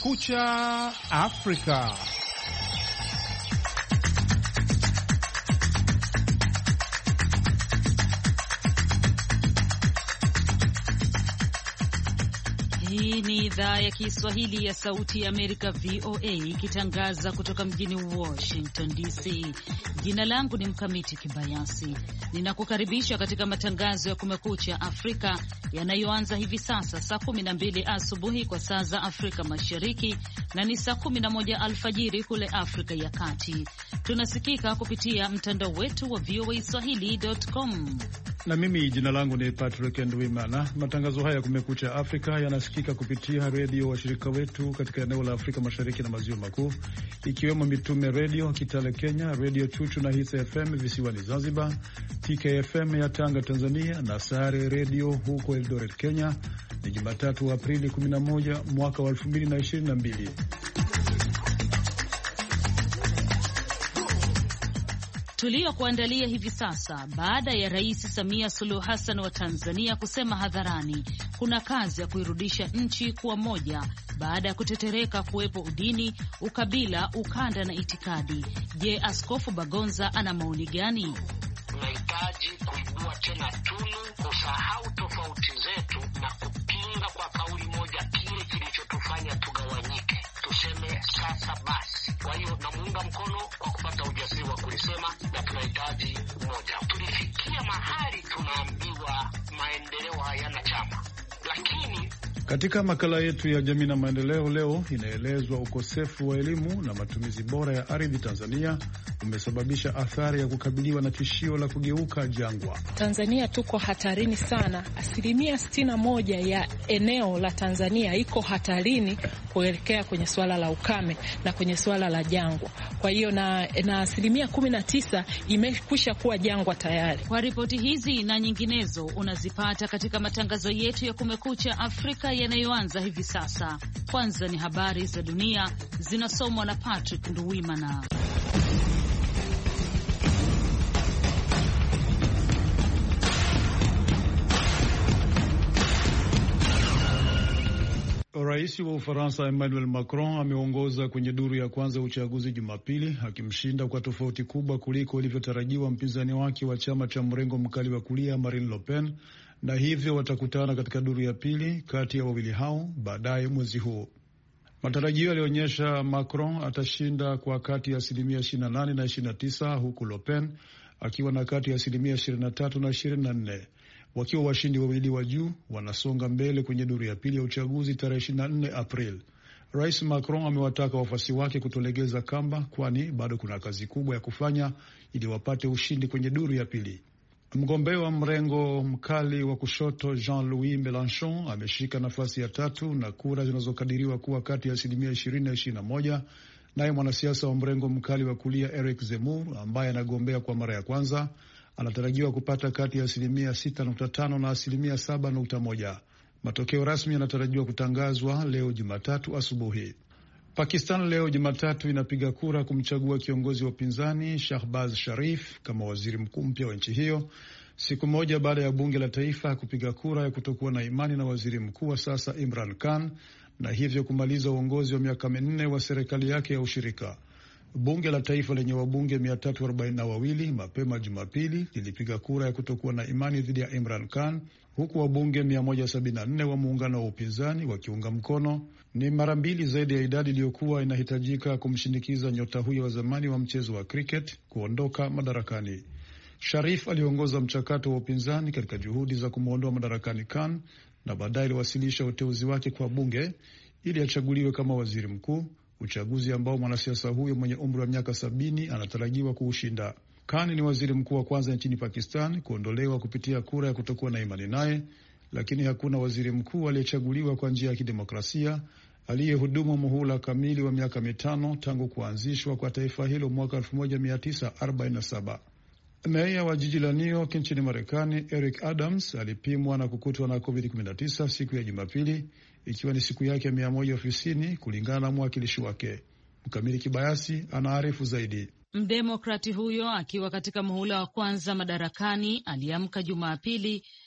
Kumekucha Afrika. Hii ni idhaa ya Kiswahili ya Sauti ya Amerika, VOA, ikitangaza kutoka mjini Washington DC. Jina langu ni Mkamiti Kibayasi. Ninakukaribisha katika matangazo ya Kumekucha Afrika yanayoanza hivi sasa saa 12 asubuhi kwa saa za Afrika Mashariki na ni saa 11 alfajiri kule Afrika ya Kati. Tunasikika kupitia mtandao wetu wa voaswahili.com. Na mimi jina langu ni Patrick Ndwimana. Matangazo haya ya Kumekucha Afrika yanasikika kupitia redio washirika wetu katika eneo la Afrika Mashariki na Maziwa Makuu, ikiwemo Mitume Redio Kitale Kenya, Redio Chuchu na Hits FM visiwani Zanzibar, TKFM ya Tanga Tanzania na Sare Redio huko Eldoret Kenya. Ni Jumatatu Aprili 11 mwaka wa 2022. Tuliokuandalia hivi sasa: baada ya Rais Samia Suluhu Hassan wa Tanzania kusema hadharani kuna kazi ya kuirudisha nchi kuwa moja baada ya kutetereka kuwepo udini, ukabila, ukanda na itikadi. Je, Askofu Bagonza ana maoni gani? Tunahitaji kuibua tena tunu, kusahau tofauti zetu na kupinga kwa kauli moja kile kilichotufanya tugawanyike. Tuseme sasa basi. Kwa hiyo namuunga mkono kwa kupata ujasiri wa kulisema, na tunahitaji umoja. Tulifikia mahali tunaambiwa maendeleo hayana chama, lakini katika makala yetu ya jamii na maendeleo leo inaelezwa ukosefu wa elimu na matumizi bora ya ardhi Tanzania umesababisha athari ya kukabiliwa na tishio la kugeuka jangwa. Tanzania tuko hatarini sana. 61% ya eneo la Tanzania iko hatarini kuelekea kwenye swala la ukame na kwenye swala la jangwa. Kwa hiyo na 19% imekwisha kuwa jangwa tayari. Kwa ripoti hizi na nyinginezo unazipata katika matangazo yetu ya Kumekucha Afrika yanayoanza hivi sasa. Kwanza ni habari za dunia zinasomwa na Patrick Nduwimana. Rais wa Ufaransa Emmanuel Macron ameongoza kwenye duru ya kwanza ya uchaguzi Jumapili, akimshinda kwa tofauti kubwa kuliko ilivyotarajiwa mpinzani wake wa chama cha mrengo mkali wa kulia Marine Le Pen, na hivyo watakutana katika duru ya pili kati ya wawili hao baadaye mwezi huu. Matarajio yalionyesha Macron atashinda kwa kati ya 28% na 29%, huku Le Pen akiwa na kati ya 23% na 24%. Wakiwa washindi wawili wa juu, wanasonga mbele kwenye duru ya pili ya uchaguzi tarehe 24 April. Rais Macron amewataka wafuasi wake kutolegeza kamba, kwani bado kuna kazi kubwa ya kufanya ili wapate ushindi kwenye duru ya pili. Mgombea wa mrengo mkali wa kushoto Jean-Louis Mélenchon ameshika nafasi ya 3 na kura zinazokadiriwa kuwa kati ya 20% na 21%. Naye mwanasiasa wa mrengo mkali wa kulia Eric Zemmour, ambaye anagombea kwa mara ya kwanza, anatarajiwa kupata kati ya 6.5% na 7.1%. Matokeo rasmi yanatarajiwa kutangazwa leo Jumatatu asubuhi. Pakistan leo Jumatatu inapiga kura kumchagua kiongozi wa upinzani Shahbaz Sharif kama waziri mkuu mpya wa nchi hiyo, siku moja baada ya bunge la taifa kupiga kura ya kutokuwa na imani na waziri mkuu wa sasa Imran Khan, na hivyo kumaliza uongozi wa miaka 4 wa serikali yake ya ushirika. Bunge la taifa lenye wabunge 342 mapema Jumapili lilipiga kura ya kutokuwa na imani dhidi ya Imran Khan, huku wabunge 174 wa muungano wa upinzani wakiunga mkono. Ni mara 2 zaidi ya idadi iliyokuwa inahitajika kumshinikiza nyota huyo wa zamani wa mchezo wa cricket kuondoka madarakani. Sharif aliongoza mchakato wa upinzani katika juhudi za kumwondoa madarakani Khan, na baadaye aliwasilisha uteuzi wake kwa bunge ili achaguliwe kama waziri mkuu, uchaguzi ambao mwanasiasa huyo mwenye umri wa miaka 70 anatarajiwa kuushinda. Khan ni waziri mkuu wa kwanza nchini Pakistan kuondolewa kupitia kura ya kutokuwa na imani naye, lakini hakuna waziri mkuu aliyechaguliwa kwa njia ya kidemokrasia aliyehudumu muhula kamili wa miaka 5 tangu kuanzishwa kwa taifa hilo mwaka 1947. Meya wa jiji la New York nchini Marekani Eric Adams alipimwa na kukutwa na COVID-19 siku ya Jumapili, ikiwa ni siku yake 100 ofisini, kulingana na mwakilishi wake. Mkamili Kibayasi anaarifu zaidi. Mdemokrati huyo akiwa katika muhula wa kwanza madarakani aliamka Jumapili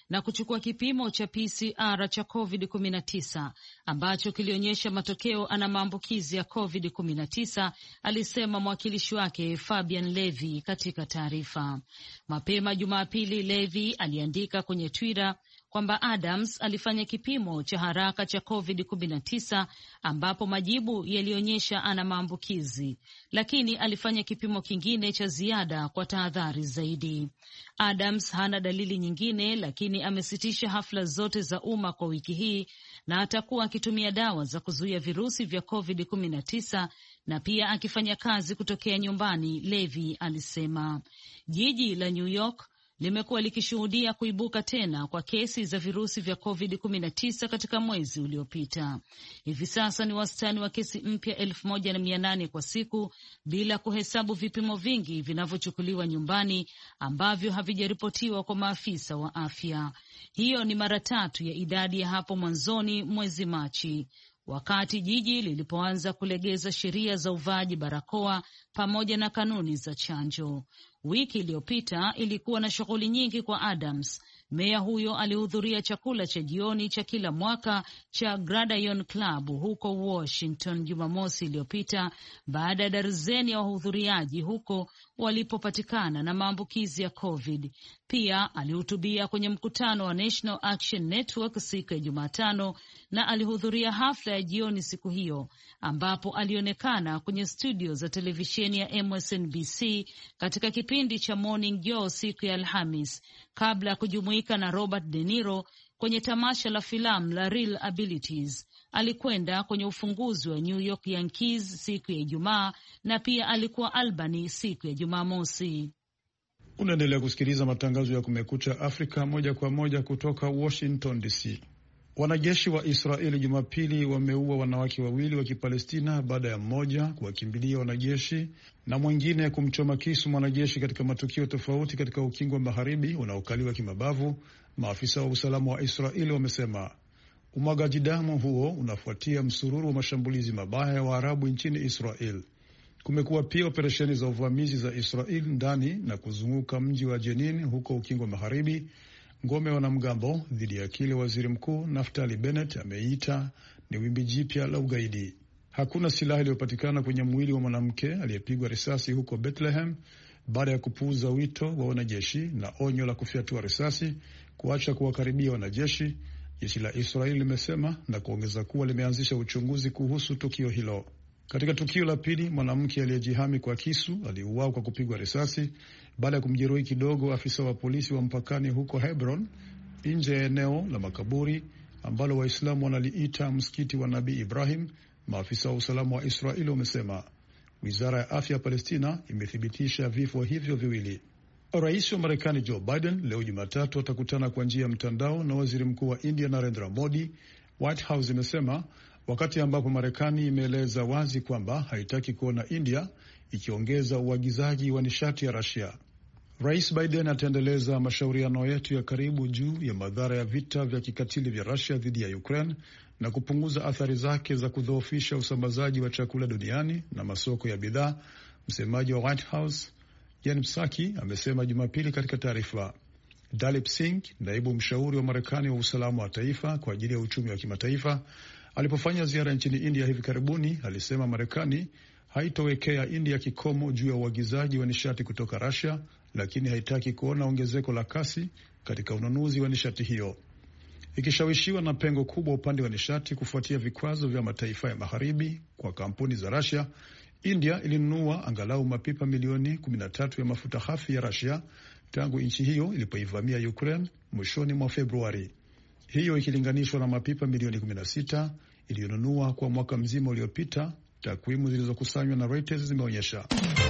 na kuchukua kipimo cha PCR cha COVID-19 ambacho kilionyesha matokeo ana maambukizi ya COVID-19, alisema mwakilishi wake Fabian Levy katika taarifa. Mapema Jumapili, Levy aliandika kwenye Twitter kwamba Adams alifanya kipimo cha haraka cha COVID-19 ambapo majibu yalionyesha ana maambukizi, lakini alifanya kipimo kingine cha ziada kwa tahadhari zaidi. Adams hana dalili nyingine, lakini amesitisha hafla zote za umma kwa wiki hii na atakuwa akitumia dawa za kuzuia virusi vya COVID-19 na pia akifanya kazi kutokea nyumbani, Levy alisema. Jiji la New York limekuwa likishuhudia kuibuka tena kwa kesi za virusi vya COVID-19 katika mwezi uliopita. Hivi sasa ni wastani wa kesi mpya 1,800 kwa siku, bila kuhesabu vipimo vingi vinavyochukuliwa nyumbani ambavyo havijaripotiwa kwa maafisa wa afya. Hiyo ni mara 3 ya idadi ya hapo mwanzoni mwezi Machi, wakati jiji lilipoanza kulegeza sheria za uvaaji barakoa pamoja na kanuni za chanjo. Wiki iliyopita ilikuwa na shughuli nyingi kwa Adams. Meya huyo alihudhuria chakula cha jioni cha kila mwaka cha Gradayon Club huko Washington Jumamosi iliyopita baada ya darzeni ya wahudhuriaji huko walipopatikana na maambukizi ya COVID. Pia alihutubia kwenye mkutano wa National Action Network siku ya Jumatano na alihudhuria hafla ya jioni siku hiyo ambapo alionekana kwenye studio za televisheni ya MSNBC katika kipindi cha Morning Joe siku ya Alhamis kabla ya kujumuika na Robert De Niro kwenye tamasha la filamu la Real Abilities. Alikwenda kwenye ufunguzi wa New York Yankees siku ya Ijumaa na pia alikuwa Albany siku ya Jumamosi. Unaendelea kusikiliza matangazo ya Kumekucha Afrika moja kwa moja kutoka Washington DC. Wanajeshi wa Israeli Jumapili wameua wanawake wawili wa Kipalestina baada ya mmoja kuwakimbilia wanajeshi na mwingine kumchoma kisu mwanajeshi katika matukio tofauti katika ukingo wa Magharibi unaokaliwa kimabavu, maafisa wa usalama wa Israeli wamesema. Umwagaji damu huo unafuatia msururu wa mashambulizi mabaya ya Waarabu nchini Israel. Kumekuwa pia operesheni za uvamizi za Israel ndani na kuzunguka mji wa Jenin huko ukingo wa Magharibi, ngome ya wanamgambo dhidi ya kile waziri mkuu Naftali Bennett ameita ni wimbi jipya la ugaidi. Hakuna silaha iliyopatikana kwenye mwili wa mwanamke aliyepigwa risasi huko Bethlehem baada ya kupuuza wito wa wanajeshi na onyo la kufyatua risasi kuacha kuwakaribia wanajeshi, jeshi la Israeli limesema na kuongeza kuwa limeanzisha uchunguzi kuhusu tukio hilo. Katika tukio la pili, mwanamke aliyejihami kwa kisu aliuawa kwa kupigwa risasi baada ya kumjeruhi kidogo afisa wa polisi wa mpakani huko Hebron, nje ya eneo la makaburi ambalo Waislamu wanaliita msikiti wa Nabii Ibrahim, maafisa wa usalama wa Israeli wamesema. Wizara ya afya ya Palestina imethibitisha vifo hivyo viwili. Rais wa Marekani Joe Biden leo Jumatatu atakutana kwa njia ya mtandao na waziri mkuu wa India Narendra Modi, White House imesema, wakati ambapo Marekani imeeleza wazi kwamba haitaki kuona India ikiongeza uagizaji wa nishati ya Russia. Rais Biden ataendeleza mashauriano yetu ya karibu juu ya madhara ya vita vya kikatili vya Russia dhidi ya Ukraine na kupunguza athari zake za kudhoofisha usambazaji wa chakula duniani na masoko ya bidhaa, msemaji wa White House Jen Psaki amesema Jumapili katika taarifa. Dalip Singh, naibu mshauri wa Marekani wa usalama wa taifa kwa ajili ya uchumi wa kimataifa, alipofanya ziara nchini India hivi karibuni, alisema Marekani haitowekea India kikomo juu ya uagizaji wa nishati kutoka Russia, lakini haitaki kuona ongezeko la kasi katika ununuzi wa nishati hiyo. Ikishawishiwa na pengo kubwa upande wa nishati kufuatia vikwazo vya mataifa ya magharibi kwa kampuni za Russia, India ilinunua angalau mapipa milioni 13 ya mafuta ghafi ya Russia tangu nchi hiyo ilipoivamia Ukraine mwishoni mwa Februari. Hiyo ikilinganishwa na mapipa milioni 16 iliyonunua kwa mwaka mzima uliopita, takwimu zilizokusanywa na Reuters zimeonyesha.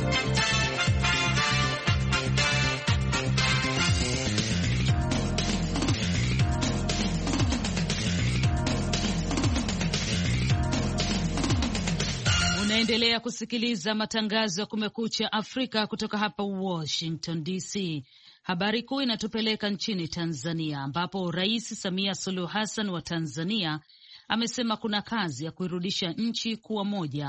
Unaendelea kusikiliza matangazo ya Kumekucha Afrika kutoka hapa Washington DC. Habari kuu inatupeleka nchini Tanzania ambapo Rais Samia Suluhu Hassan wa Tanzania amesema kuna kazi ya kuirudisha nchi kuwa moja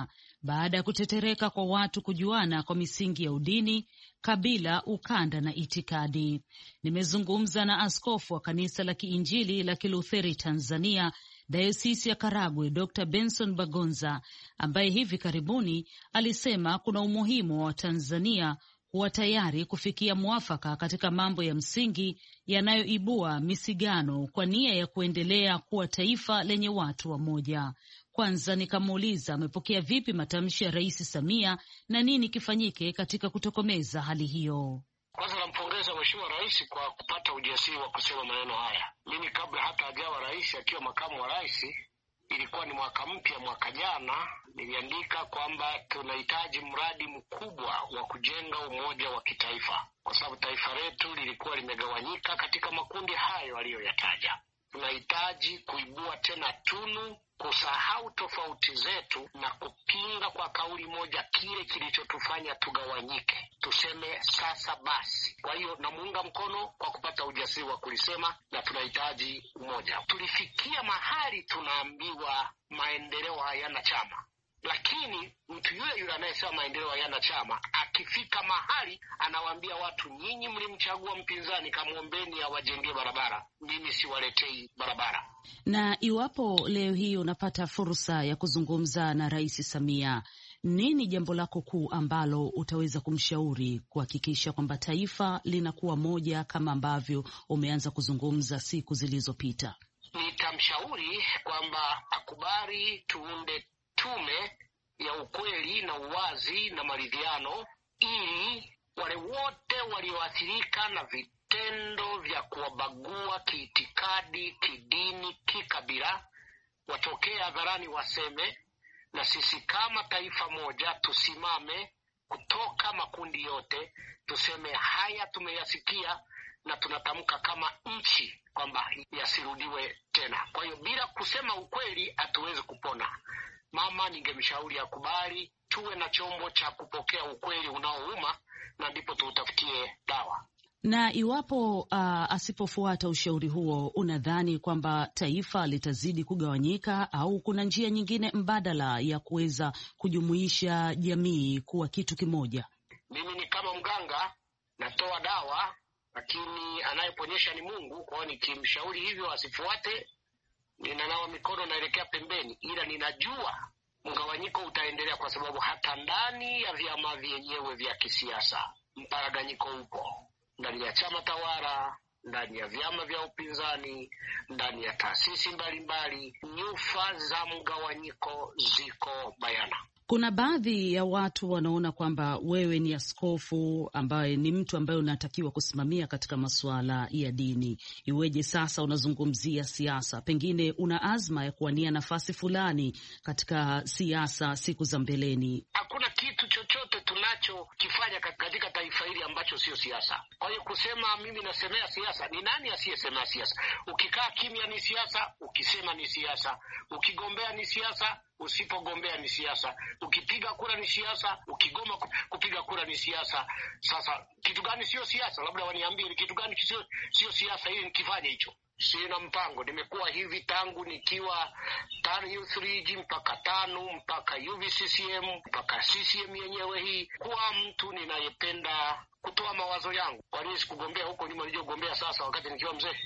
baada ya kutetereka kwa watu kujuana kwa misingi ya udini, kabila, ukanda na itikadi. Nimezungumza na askofu wa kanisa la Kiinjili la Kilutheri Tanzania, Dayosisi ya Karagwe, Dr. Benson Bagonza, ambaye hivi karibuni alisema kuna umuhimu wa Tanzania kuwa tayari kufikia mwafaka katika mambo ya msingi yanayoibua misigano kwa nia ya kuendelea kuwa taifa lenye watu wamoja. Kwanza nikamuuliza amepokea vipi matamshi ya Rais Samia na nini kifanyike katika kutokomeza hali hiyo. Kwanza nampongeza Mheshimiwa Rais kwa kupata ujasiri wa kusema maneno haya. Mimi kabla hata hajawa rais, akiwa makamu wa rais, ilikuwa ni mwaka mpya, mwaka jana, niliandika kwamba tunahitaji mradi mkubwa wa kujenga umoja wa kitaifa, kwa sababu taifa letu lilikuwa limegawanyika katika makundi hayo aliyoyataja. Tunahitaji kuibua tena tunu, kusahau tofauti zetu na kupinga kwa kauli moja kile kilichotufanya tugawanyike. Tuseme sasa basi. Kwa hiyo namuunga mkono kwa kupata ujasiri wa kulisema, na tunahitaji umoja. Tulifikia mahali tunaambiwa maendeleo hayana chama, lakini mtu yule anayesema maendeleo hayana chama, akifika mahali anawaambia watu, nyinyi mlimchagua mpinzani, kamwombeni awajengee barabara, mimi siwaletei barabara. Na iwapo leo hii unapata fursa ya kuzungumza na Rais Samia, nini jambo lako kuu ambalo utaweza kumshauri kuhakikisha kwamba taifa linakuwa moja kama ambavyo umeanza kuzungumza siku zilizopita? Nitamshauri kwamba akubali tuunde tume ya ukweli na uwazi na maridhiano, ili wale wote walioathirika na vitendo vya kuwabagua kiitikadi, kidini, kikabila watokee hadharani waseme, na sisi kama taifa moja tusimame kutoka makundi yote, tuseme haya tumeyasikia na tunatamka kama nchi kwamba yasirudiwe tena. Kwa hiyo bila kusema ukweli hatuwezi kupona. Mama, ningemshauri akubali tuwe na chombo cha kupokea ukweli unaouma, na ndipo tuutafutie dawa. Na iwapo asipofuata ushauri huo, unadhani kwamba taifa litazidi kugawanyika au kuna njia nyingine mbadala ya kuweza kujumuisha jamii kuwa kitu kimoja? Mimi ni kama mganga, natoa dawa, lakini anayeponyesha ni Mungu. Kwa hiyo nikimshauri hivyo asifuate, ninanawa mikono naelekea pembeni, ila ninajua mgawanyiko utaendelea, kwa sababu hata ndani ya vyama vyenyewe vya kisiasa mparaganyiko upo, ndani ya chama tawala, ndani ya vyama vya upinzani, ndani ya taasisi mbalimbali. Nyufa za mgawanyiko ziko bayana. Kuna baadhi ya watu wanaona kwamba wewe ni askofu ambaye ni mtu ambaye unatakiwa kusimamia katika masuala ya dini. Iweje sasa unazungumzia siasa? Pengine una azma ya kuwania nafasi fulani katika siasa siku za mbeleni. Hakuna kitu chochote tunachokifanya katika taifa hili ambacho sio siasa. Kwa hiyo kusema mimi nasemea siasa, ni nani asiyesemea siasa? Ukikaa kimya ni siasa, ukisema ni siasa, ukigombea ni siasa, usipogombea ni siasa, ukipiga kura ni siasa, ukigoma kupiga kura ni siasa. Sasa kitu gani sio siasa? Labda waniambie ni kitu gani sio siasa ili nikifanye hicho. Sina mpango. Nimekuwa hivi tangu nikiwa TANU Youth League mpaka TANU mpaka UVCCM mpaka CCM yenyewe hii, kuwa mtu ninayependa kutoa mawazo yangu. Kwa nini sikugombea huko nyuma niliyogombea sasa wakati nikiwa mzee?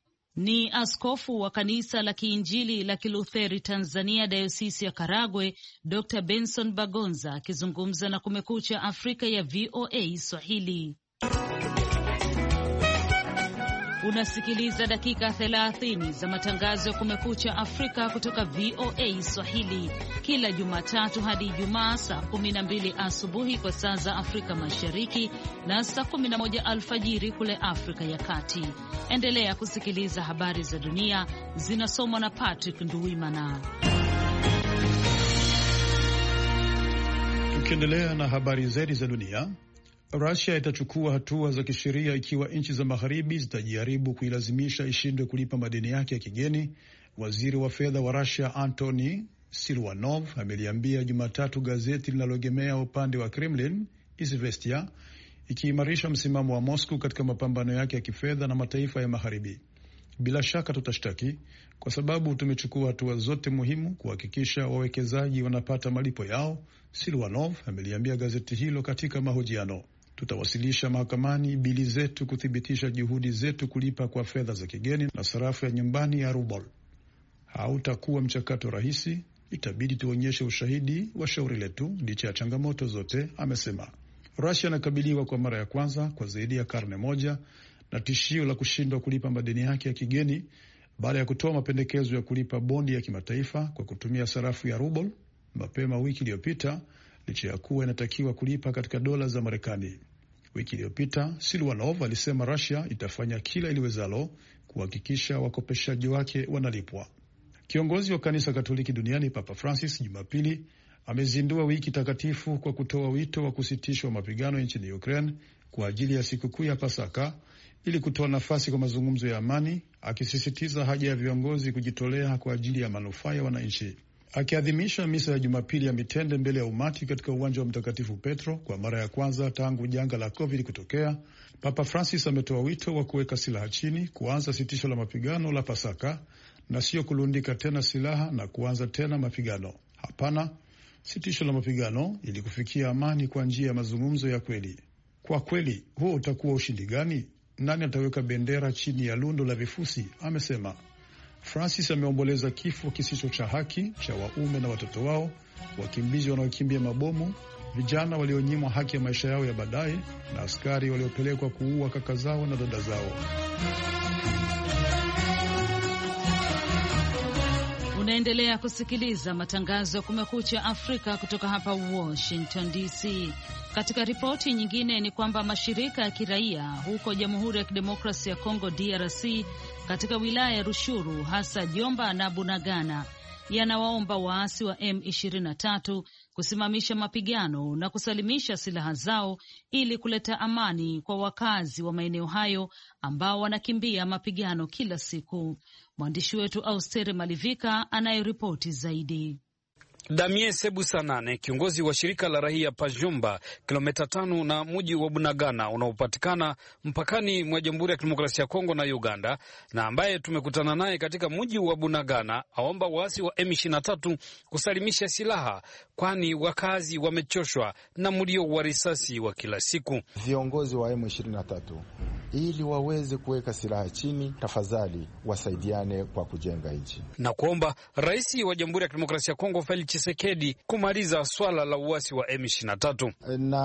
Ni askofu wa kanisa la Kiinjili la Kilutheri Tanzania, Dayosisi ya Karagwe, Dr. Benson Bagonza akizungumza na Kumekucha Afrika ya VOA Swahili. Unasikiliza dakika 30 za matangazo ya Kumekucha Afrika kutoka VOA Swahili kila Jumatatu hadi Ijumaa saa 12 asubuhi kwa saa za Afrika Mashariki na saa 11 alfajiri kule Afrika ya Kati. Endelea kusikiliza habari za dunia zinasomwa na Patrick Nduwimana. Tukiendelea na habari zaidi za dunia, Russia itachukua hatua za kisheria ikiwa nchi za magharibi zitajaribu kuilazimisha ishindwe kulipa madeni yake ya kigeni. Waziri wa fedha wa Russia Antony Silwanov ameliambia Jumatatu gazeti linaloegemea upande wa Kremlin Izvestia, ikiimarisha msimamo wa Moscow katika mapambano yake ya kifedha na mataifa ya magharibi. Bila shaka tutashtaki kwa sababu tumechukua hatua zote muhimu kuhakikisha wawekezaji wanapata malipo yao, Silwanov ameliambia gazeti hilo katika mahojiano. Tutawasilisha mahakamani bili zetu kuthibitisha juhudi zetu kulipa kwa fedha za kigeni na sarafu ya nyumbani ya ruble. Hautakuwa mchakato rahisi, itabidi tuonyeshe ushahidi wa shauri letu licha ya changamoto zote, amesema. Russia inakabiliwa kwa mara ya kwanza kwa zaidi ya karne moja na tishio la kushindwa kulipa madeni yake ya kigeni baada ya kutoa mapendekezo ya kulipa bondi ya kimataifa kwa kutumia sarafu ya ruble mapema wiki iliyopita, licha ya kuwa inatakiwa kulipa katika dola za Marekani. Wiki iliyopita Silwanov alisema Russia itafanya kila iliwezalo kuhakikisha wakopeshaji wake wanalipwa. Kiongozi wa kanisa Katoliki duniani Papa Francis Jumapili amezindua wiki takatifu kwa kutoa wito wa kusitishwa mapigano nchini Ukraine kwa ajili ya sikukuu ya Pasaka ili kutoa nafasi kwa mazungumzo ya amani, akisisitiza haja ya viongozi kujitolea kwa ajili ya manufaa ya wananchi. Akiadhimisha misa ya Jumapili ya mitende mbele ya umati katika uwanja wa Mtakatifu Petro kwa mara ya kwanza tangu janga la COVID kutokea, Papa Francis ametoa wito wa kuweka silaha chini, kuanza sitisho la mapigano la Pasaka na sio kulundika tena silaha na kuanza tena mapigano. Hapana, sitisho la mapigano ili kufikia amani kwa njia ya mazungumzo ya kweli. Kwa kweli, huo utakuwa ushindi gani? Nani ataweka bendera chini ya lundo la vifusi? Amesema. Francis ameomboleza kifo kisicho cha haki cha waume na watoto wao, wakimbizi wanaokimbia mabomu, vijana walionyimwa haki ya maisha yao ya baadaye, na askari waliopelekwa kuua kaka zao na dada zao. Unaendelea kusikiliza matangazo ya Kumekucha Afrika kutoka hapa Washington DC. Katika ripoti nyingine ni kwamba mashirika ya kiraia huko Jamhuri ya Kidemokrasia ya Kongo DRC katika wilaya ya Rushuru, hasa Jomba na Bunagana, yanawaomba waasi wa M23 kusimamisha mapigano na kusalimisha silaha zao ili kuleta amani kwa wakazi wa maeneo hayo ambao wanakimbia mapigano kila siku. Mwandishi wetu Austere Malivika anayeripoti zaidi. Damien Sebusanane, kiongozi wa shirika la raia Pajumba, kilomita 5 na mji wa Bunagana unaopatikana mpakani mwa Jamhuri ya Kidemokrasia ya Kongo na Uganda, na ambaye tumekutana naye katika mji wa Bunagana, aomba waasi wa M23 kusalimisha silaha, kwani wakazi wamechoshwa na mlio wa risasi wa kila siku. Viongozi wa M23 ili waweze kuweka silaha chini, tafadhali wasaidiane kwa kujenga nchi, na kuomba rais wa Jamhuri ya Kidemokrasia ya Kongo Felix Tshisekedi kumaliza swala la uasi wa M23.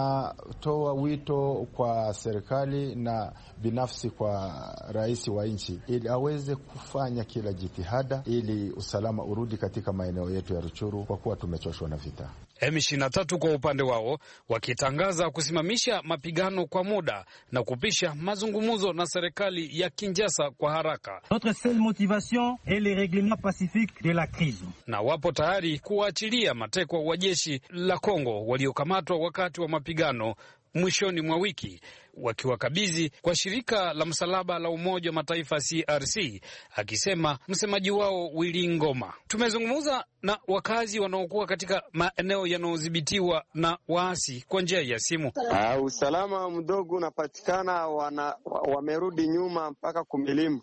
Natoa wito kwa serikali na binafsi kwa rais wa nchi ili aweze kufanya kila jitihada ili usalama urudi katika maeneo yetu ya Ruchuru, kwa kuwa tumechoshwa na vita. M23 kwa upande wao wakitangaza kusimamisha mapigano kwa muda na kupisha mazungumzo na serikali ya Kinshasa kwa haraka. Notre seule motivation est le règlement pacifique de la crise. Na wapo tayari kuachilia matekwa wa jeshi la Kongo waliokamatwa wakati wa mapigano mwishoni mwa wiki, wakiwakabidhi kwa shirika la msalaba la Umoja wa Mataifa CRC, akisema msemaji wao Willy Ngoma. Tumezungumza na wakazi wanaokuwa katika maeneo yanayodhibitiwa na waasi kwa njia ya simu. Usalama mdogo unapatikana, wamerudi nyuma mpaka kumilima,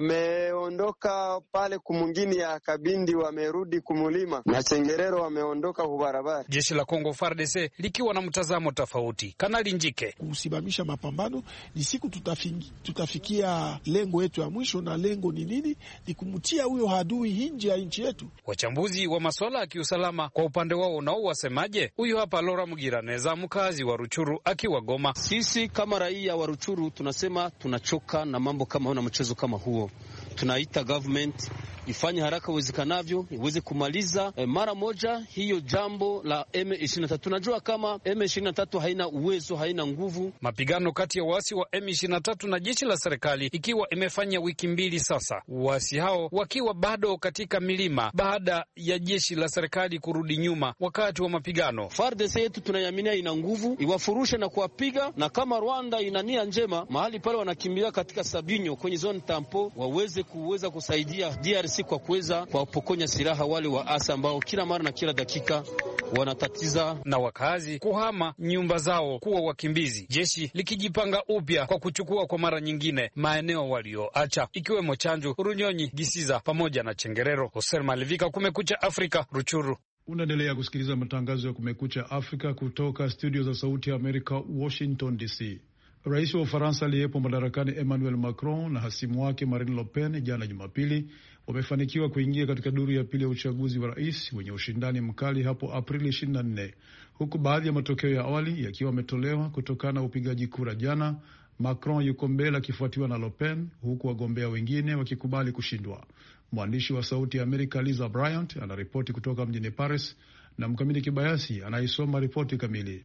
wameondoka pale kumungini ya Kabindi, wamerudi kumulima na Sengerero, wameondoka kubarabara. Jeshi la Kongo FARDC likiwa na mtazamo tofauti. Kanali Njike: kusimamisha mapambano ni siku tutafikia lengo yetu ya mwisho, na lengo ni nini? Ni kumtia huyo adui nje ya nchi yetu. Wachambuzi wa masuala ya kiusalama kwa upande wao nao wasemaje? Huyu hapa Laura Mugiraneza, mkazi wa Ruchuru akiwa Goma. Sisi kama raia wa Ruchuru tunasema tunachoka na mambo kama na mchezo kama huo. Tunaita government ifanye haraka uwezekanavyo iweze kumaliza mara moja hiyo jambo la M23. Tunajua kama M23 haina uwezo, haina nguvu. Mapigano kati ya waasi wa M23 na jeshi la serikali ikiwa imefanya wiki mbili sasa, waasi hao wakiwa bado katika milima baada ya jeshi la serikali kurudi nyuma wakati wa mapigano. FARDC yetu tunayaminia ina nguvu, iwafurushe na kuwapiga, na kama Rwanda ina nia njema mahali pale wanakimbilia katika Sabinyo kwenye zone tampo, kuweza kusaidia DRC kwa kuweza kuwapokonya silaha wale waasi ambao kila mara na kila dakika wanatatiza na wakazi kuhama nyumba zao kuwa wakimbizi, jeshi likijipanga upya kwa kuchukua kwa mara nyingine maeneo walioacha ikiwemo Chanjo, Runyonyi, Gisiza pamoja na Chengerero. Hoser Malivika, Kumekucha Afrika, Ruchuru. Unaendelea kusikiliza matangazo ya Kumekucha Afrika kutoka studio za Sauti ya Amerika, Washington DC. Rais wa Ufaransa aliyepo madarakani Emmanuel Macron na hasimu wake Marine Le Pen jana Jumapili wamefanikiwa kuingia katika duru ya pili ya uchaguzi wa rais wenye ushindani mkali hapo Aprili 24, huku baadhi ya matokeo ya awali yakiwa yametolewa kutokana na upigaji kura jana. Macron yuko mbele akifuatiwa na Le Pen, huku wagombea wengine wakikubali kushindwa. Mwandishi wa Sauti ya Amerika Lisa Bryant anaripoti kutoka mjini Paris na Mkamiti Kibayasi anaisoma ripoti kamili.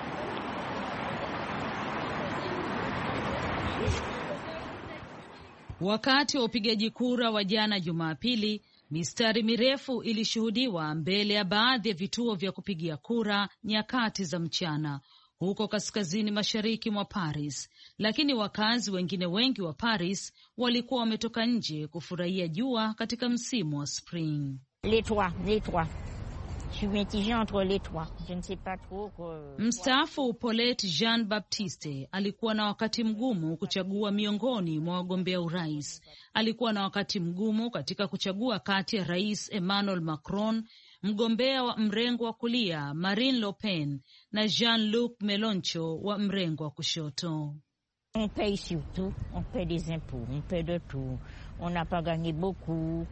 Wakati wa upigaji kura wa jana Jumapili, mistari mirefu ilishuhudiwa mbele ya baadhi ya vituo vya kupigia kura nyakati za mchana huko kaskazini mashariki mwa Paris, lakini wakazi wengine wengi wa Paris walikuwa wametoka nje kufurahia jua katika msimu wa spring. Mstaafu Paulette Jean Baptiste alikuwa na wakati mgumu kuchagua miongoni mwa wagombea urais. Alikuwa na wakati mgumu katika kuchagua kati ya Rais Emmanuel Macron, mgombea wa mrengo wa kulia Marine Le Pen na Jean-Luc Mélenchon wa mrengo wa kushoto. On paye surtout, on paye des impôts, on paye de tout. On n'a pas gagné beaucoup.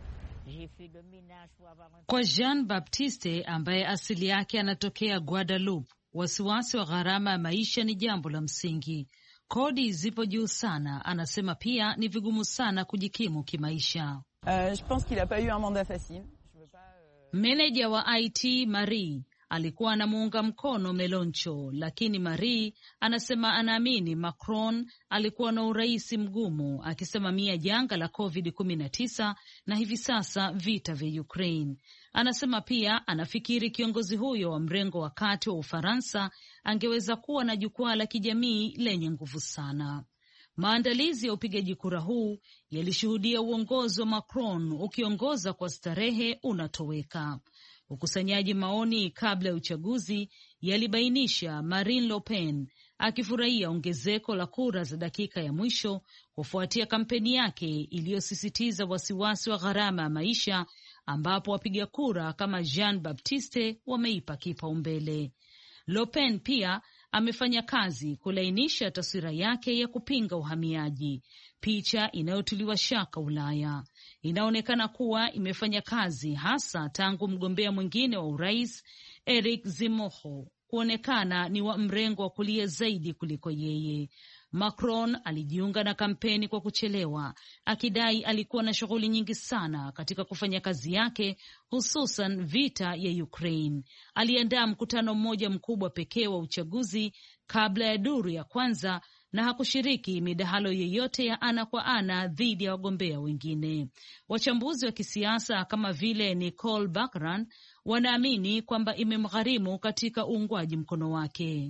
Kwa Jean Baptiste ambaye asili yake anatokea Guadeloupe, wasiwasi wa gharama ya maisha ni jambo la msingi. Kodi zipo juu sana, anasema pia ni vigumu sana kujikimu kimaisha. Je pense qu'il a pas eu un mandat facile. Meneja wa IT Marie alikuwa anamuunga mkono Mélenchon, lakini Marie anasema anaamini Macron alikuwa na urais mgumu, akisimamia janga la COVID-19 na hivi sasa vita vya Ukraine. Anasema pia anafikiri kiongozi huyo wa mrengo wa kati wa Ufaransa angeweza kuwa na jukwaa la kijamii lenye nguvu sana. Maandalizi ya upigaji kura huu yalishuhudia uongozi wa Macron ukiongoza kwa starehe unatoweka. Ukusanyaji maoni kabla ya uchaguzi yalibainisha Marine Le Pen akifurahia ongezeko la kura za dakika ya mwisho kufuatia kampeni yake iliyosisitiza wasiwasi wa gharama ya maisha, ambapo wapiga kura kama Jean Baptiste wameipa kipaumbele. Le Pen pia amefanya kazi kulainisha taswira yake ya kupinga uhamiaji, picha inayotiliwa shaka Ulaya. Inaonekana kuwa imefanya kazi hasa tangu mgombea mwingine wa urais Eric Zemmour kuonekana ni wa mrengo wa kulia zaidi kuliko yeye. Macron alijiunga na kampeni kwa kuchelewa, akidai alikuwa na shughuli nyingi sana katika kufanya kazi yake, hususan vita ya Ukraine. Aliandaa mkutano mmoja mkubwa pekee wa uchaguzi kabla ya duru ya kwanza na hakushiriki midahalo yoyote ya ana kwa ana dhidi ya wagombea wengine. Wachambuzi wa kisiasa kama vile Nicole Bakran wanaamini kwamba imemgharimu katika uungwaji mkono wake.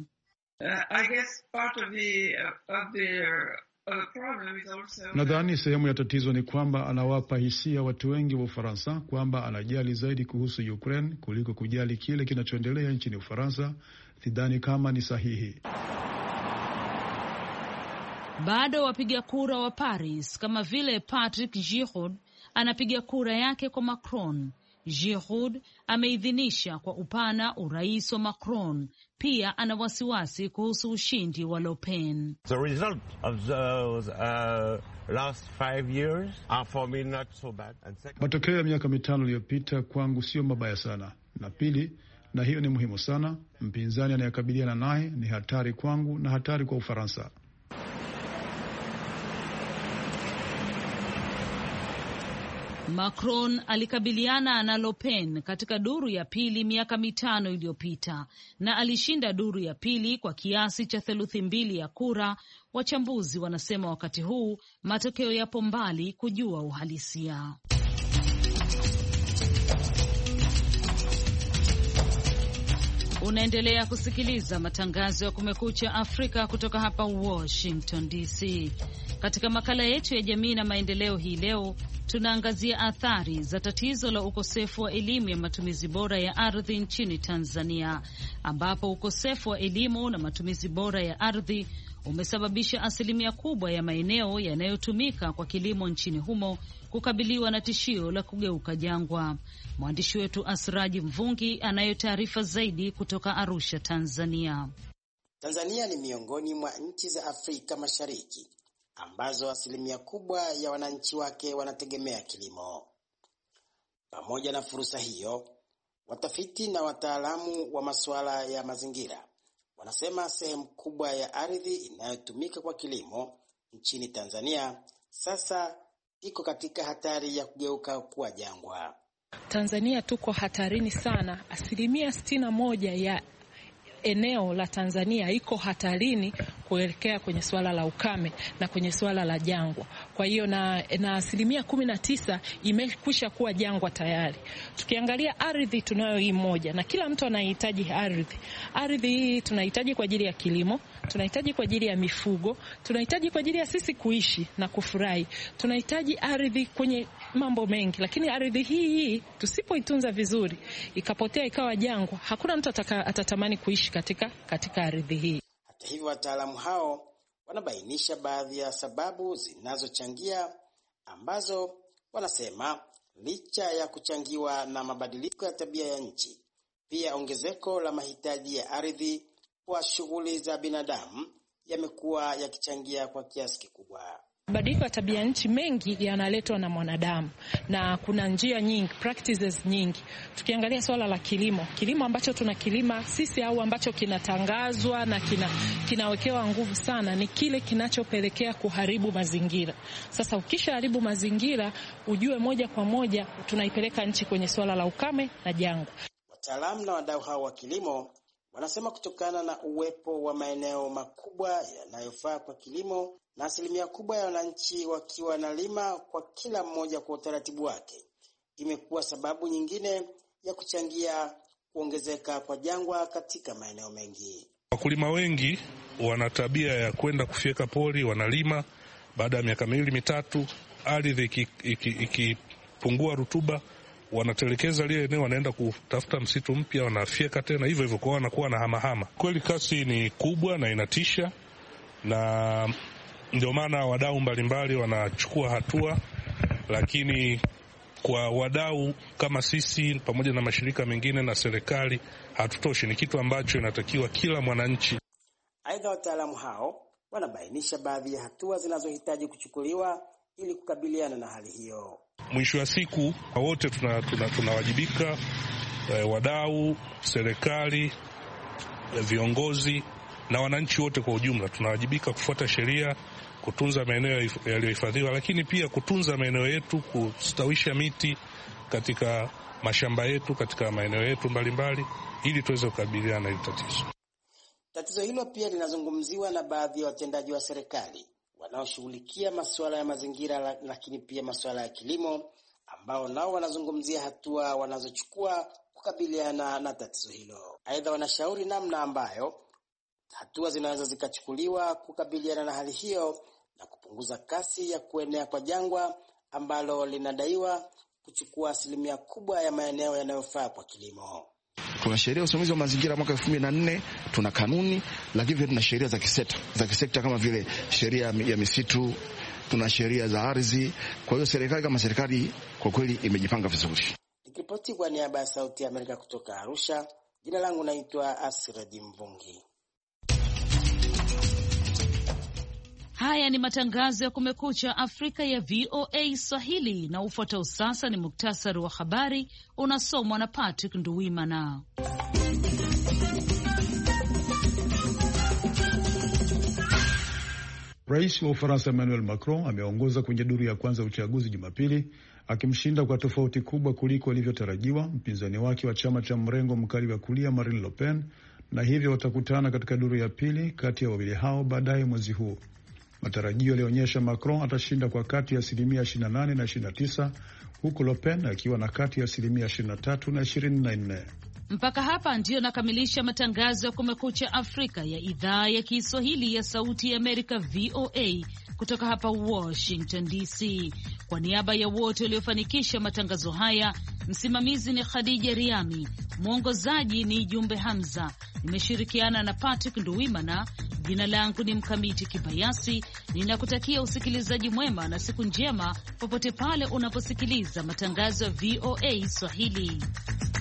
Nadhani sehemu ya tatizo ni kwamba anawapa hisia watu wengi wa Ufaransa kwamba anajali zaidi kuhusu Ukraine kuliko kujali kile kinachoendelea nchini Ufaransa. Sidhani kama ni sahihi. Bado wapiga kura wa Paris kama vile Patrick Giroud anapiga kura yake kwa Macron. Giroud ameidhinisha kwa upana urais wa Macron. Pia ana wasiwasi kuhusu ushindi wa Le Pen. The result of those last 5 years are for me not so bad. Matokeo ya miaka 5 iliyopita kwangu sio mabaya sana. Na pili, na hiyo ni muhimu sana, mpinzani anayekabiliana naye ni hatari kwangu na hatari kwa Ufaransa. Macron alikabiliana na Le Pen katika duru ya pili miaka 5 iliyopita na alishinda duru ya pili kwa kiasi cha 2/3 ya kura. Wachambuzi wanasema wakati huu matokeo yapo mbali kujua uhalisia. Unaendelea kusikiliza matangazo ya Kumekucha Afrika kutoka hapa Washington DC. Katika makala yetu ya jamii na maendeleo hii leo, tunaangazia athari za tatizo la ukosefu wa elimu ya matumizi bora ya ardhi nchini Tanzania, ambapo ukosefu wa elimu na matumizi bora ya ardhi umesababisha asilimia kubwa ya maeneo yanayotumika kwa kilimo nchini humo kukabiliwa na tishio la kugeuka jangwa. Mwandishi wetu Asraji Mvungi anayo taarifa zaidi kutoka Arusha, Tanzania. Tanzania ni miongoni mwa nchi za Afrika Mashariki ambazo asilimia kubwa ya wananchi wake wanategemea kilimo. Pamoja na fursa hiyo, watafiti na wataalamu wa masuala ya mazingira wanasema sehemu kubwa ya ardhi inayotumika kwa kilimo nchini Tanzania sasa iko katika hatari ya kugeuka kuwa jangwa. Tanzania tuko hatarini sana. Asilimia 61 ya eneo la Tanzania iko hatarini kuelekea kwenye swala la ukame na kwenye swala la jangwa. Kwa hiyo na asilimia 19 imekwisha kuwa jangwa tayari. Tukiangalia ardhi tunayo hii moja, na kila mtu anahitaji ardhi. Ardhi hii tunahitaji kwa ajili ya kilimo, tunahitaji kwa ajili ya mifugo, tunahitaji kwa ajili ya sisi kuishi na kufurahi. Tunahitaji ardhi kwenye mambo mengi, lakini ardhi hii tusipoitunza vizuri ikapotea ikawa jangwa, hakuna mtu atatamani kuishi katika ardhi hii. Hata hivyo, wataalamu hao wanabainisha baadhi ya sababu zinazochangia ambazo wanasema licha ya kuchangiwa na mabadiliko ya tabia ya nchi, pia ongezeko la mahitaji ya ardhi kwa shughuli za binadamu yamekuwa yakichangia kwa kiasi kikubwa. Mabadiliko ya tabia nchi mengi yanaletwa na mwanadamu, na kuna njia nyingi, practices nyingi. Tukiangalia swala la kilimo ambacho tunakilima sisi au ambacho kinatangazwa na kinawekewa nguvu sana, ni kile kinachopelekea kuharibu mazingira. Sasa ukishaharibu mazingira, ujue moja kwa moja tunaipeleka nchi kwenye swala la ukame na jangwa. Wataalamu na wadau hao wa kilimo wanasema kutokana na uwepo wa maeneo makubwa yanayofaa kwa kilimo na asilimia kubwa ya wananchi wakiwa na lima kwa kila mmoja kwa utaratibu wake, imekuwa sababu nyingine ya kuchangia kuongezeka kwa jangwa katika maeneo mengi. Wakulima wengi wana tabia ya kwenda kufyeka pori, wanalima, baada ya miaka 2-3 ardhi ikipungua rutuba, wanatelekeza lile eneo, wanaenda kutafuta msitu mpya, wanafyeka tena, hivyo hivyo, kwa wanakuwa na hamahama. Kweli kasi ni kubwa na inatisha, na ndio maana wadau mbalimbali wanachukua hatua, lakini kwa wadau kama sisi pamoja na mashirika mengine na serikali hatutoshi. Ni kitu ambacho inatakiwa kila mwananchi. Aidha, wataalamu hao wanabainisha baadhi ya hatua zinazohitaji kuchukuliwa ili kukabiliana na hali hiyo. Mwisho wa siku wote tunawajibika, wadau, serikali, viongozi na wananchi wote kwa ujumla tunawajibika kufuata sheria, kutunza maeneo yaliyohifadhiwa, lakini pia kutunza maeneo yetu, kustawisha miti katika mashamba yetu, katika maeneo yetu mbalimbali, ili tuweze kukabiliana na hili tatizo. Tatizo hilo pia linazungumziwa na baadhi ya watendaji wa serikali wanaoshughulikia masuala ya mazingira, lakini pia masuala ya kilimo, ambao nao wanazungumzia hatua wanazochukua kukabiliana na tatizo hilo. Aidha, wanashauri namna ambayo hatua zinaweza zikachukuliwa kukabiliana na hali hiyo na kupunguza kasi ya kuenea kwa jangwa ambalo linadaiwa kuchukua asilimia kubwa ya maeneo yanayofaa kwa kilimo. Tuna sheria ya usimamizi wa mazingira mwaka 2004, tuna kanuni, lakini pia tuna sheria za kisekta kama vile sheria ya misitu, tuna sheria za ardhi. Kwa hiyo serikali kama serikali kwa kweli imejipanga vizuri. Nikiripoti kwa niaba ya Sauti ya Amerika kutoka Arusha, jina langu naitwa Asraji Mvungi. Haya ni matangazo ya Kumekucha Afrika ya VOA Swahili, na ufuatao sasa ni muktasari wa habari unasomwa na Patrick Nduwimana. Rais wa Ufaransa Emmanuel Macron ameongoza kwenye duru ya kwanza uchaguzi Jumapili, akimshinda kwa tofauti kubwa kuliko ilivyotarajiwa mpinzani wake wa chama cha mrengo mkali wa kulia Marine Le Pen, na hivyo watakutana katika duru ya pili kati ya wawili hao baadaye mwezi huu. Matarajio yalionyesha Macron atashinda kwa kati ya 28% na 29%, huku Le Pen akiwa na kati ya 23% na 24%. Mpaka hapa ndiyo nakamilisha matangazo ya Kumekucha Afrika ya idhaa ya Kiswahili ya Sauti ya Amerika, VOA, kutoka hapa Washington DC. Kwa niaba ya wote waliofanikisha matangazo haya, msimamizi ni Khadija Riami, mwongozaji ni Jumbe Hamza, nimeshirikiana na Patrick Nduwimana. Jina langu ni Mkamiti Kibayasi, ninakutakia usikilizaji mwema na siku njema popote pale unaposikiliza matangazo ya VOA Swahili.